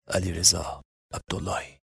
Alireza Abdullahi.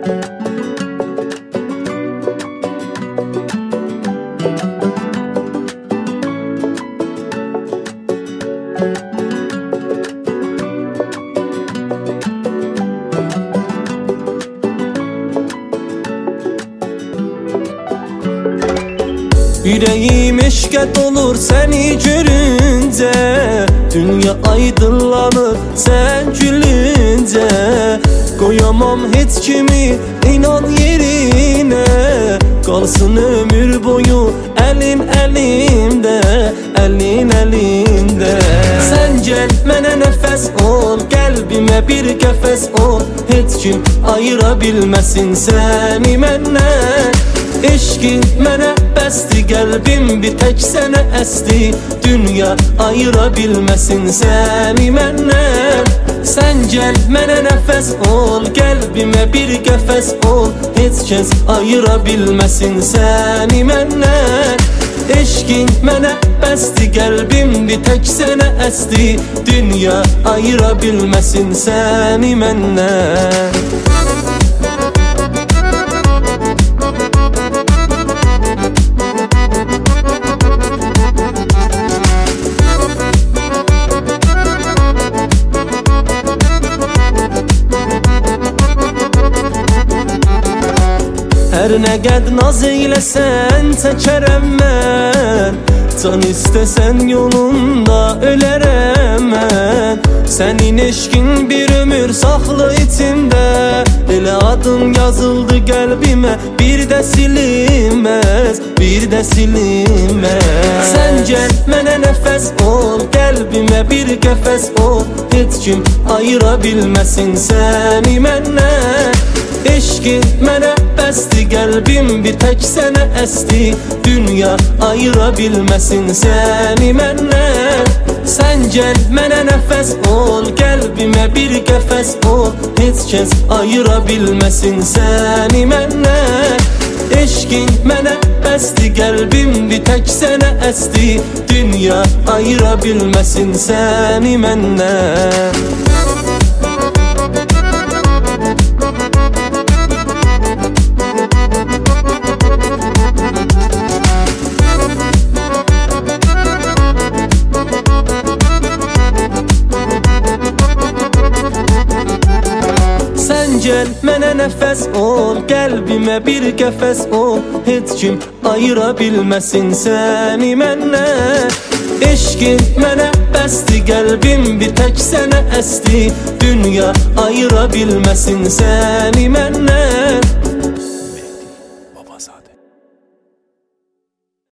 Yüreğim eşke dolur seni görünce, dünya aydınlanır sen gülünce. Koyamam hiç kimi inan yerine, kalsın ömür boyu elin elimde, elin elimde. Sen gel mənə nefes ol, kalbime bir kefes ol. Hiç kim ayıra bilmesin seni məndən. Eşkin mənə bəsdi, qəlbim bir tək sənə əsdi. Dünya ayıra bilməsin səni məndən. Sən gəl mənə nəfəs ol, qəlbimə bir qəfəs ol. Heç kəs ayıra bilməsin səni məndən. Eşkin mənə bəsdi, qəlbim bir tək sənə əsdi. Dünya ayıra bilməsin səni məndən. Hər nə qəd naz eyləsən çəkərəm mən, can istəsən yolunda ölərəm mən. Sənin eşkin bir ömür saxlı içimdə, elə adın yazıldı qəlbimə, bir də silinməz, bir də silinməz. Sən gəl mənə nəfəs ol, qəlbimə bir qəfəs ol. Heç kim ayıra bilməsin səni məndən. Eşkin mənə bəsdi, qəlbim bir tək sənə əsdi. Dünya ayıra bilməsin səni məndən. Sən gəl mənə nəfəs ol, qəlbimə bir qəfəs ol. Heç kəs ayıra bilməsin səni məndən. Eşkin mənə bəsdi, qəlbim bir tək sənə əsdi. Dünya ayıra bilməsin səni məndən. Gəl mənə nəfəs ol, qəlbimə bir qəfəs ol. Heç kim ayıra bilməsin səni məndən. Eşkin mənə bəsdi, qəlbim bir tək sənə əsdi. Dünya ayıra bilməsin səni məndən.